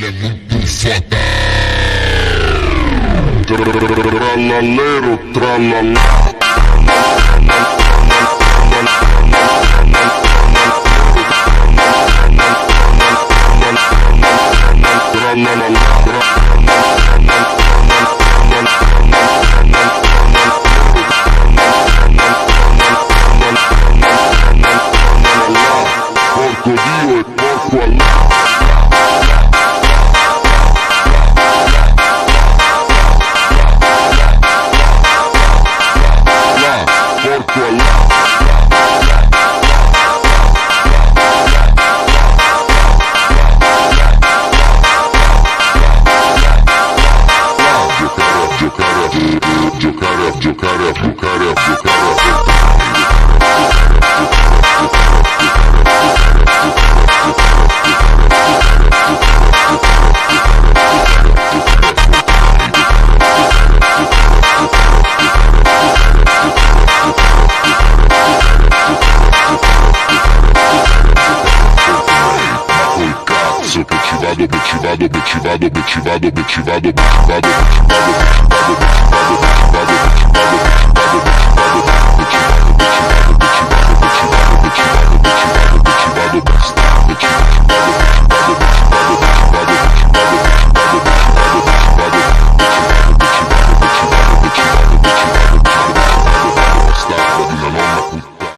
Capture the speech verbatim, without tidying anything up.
ele é muito foda. Tralaleiro, tralalá. Porco Dio e porco Allah. Porco Allah. Giocare, giocare, giocare, giocare, giocare. Che ci vado, che ci vado, che ci vado, che ci vado, che ci vado, che ci vado, che ci vado, che ci vado.